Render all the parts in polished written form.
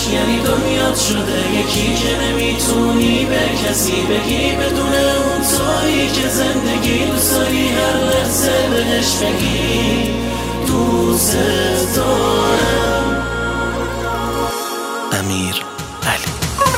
یعنی دنیات شده یکی که نمیتونی به کسی بگی بدون اون تویی که زندگی دوست داری هر لحظه بهش بگی دوست دارم. امیر علی.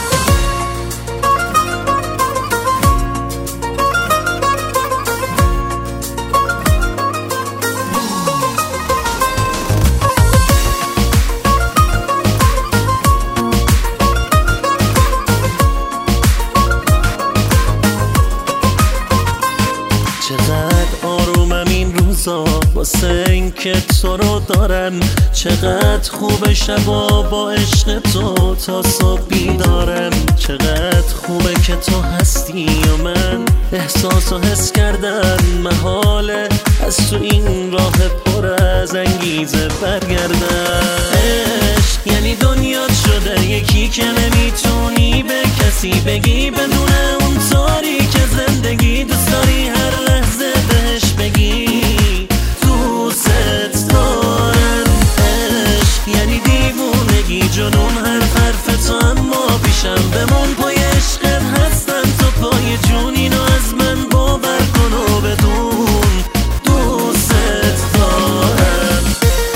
چقدر آرومم این روزا واسه این که تو رو دارم، چقدر خوب شبا با عشق تو تا صبح بیدارم، چقدر خوبه که تو هستی و من احساس و حس کردن محاله از تو این راه پر از انگیزه برگردن. عشق یعنی دنیات شده یکی که نمیتونی به کسی بگی بدون اون طوری که زندگی دوست داری هر لحظه بهش بگی دوست دارم. عشق یعنی دیوونگی جنون هر حرف تو، اما پیشم بمون پای عشقت هستم تو پای جون، اینو از من باور کن و بدون دوست دارم.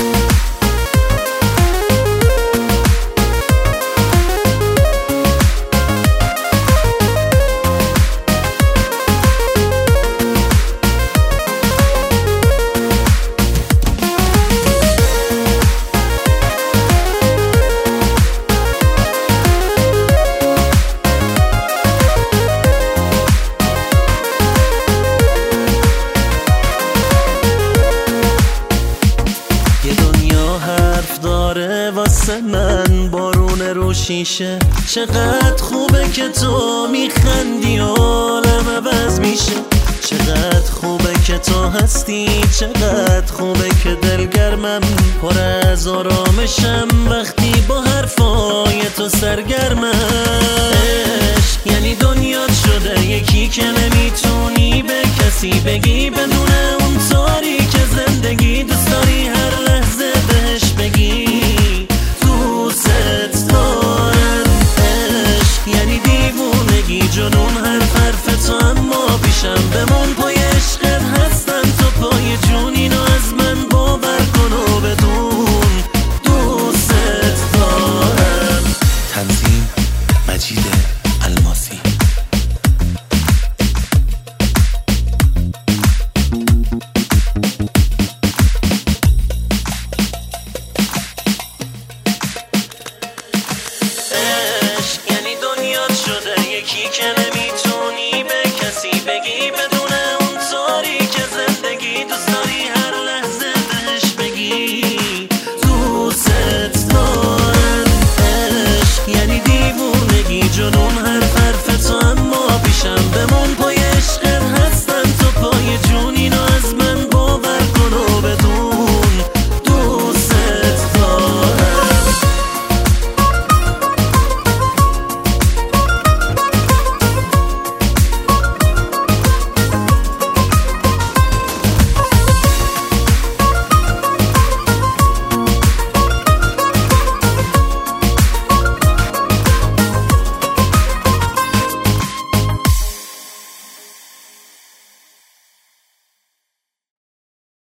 داره واسه من بارون رو شیشه، چقدر خوبه که تو میخندی و عالم عوض میشه، چقدر خوبه که تو هستی، چقدر خوبه که دلگرمم پر از آرامشم وقتی با حرفای تو سرگرمم. عشق یعنی دنیات شده یکی که نمیتونی به کسی بگی بدون اون طوری که زندگی دوست داری هر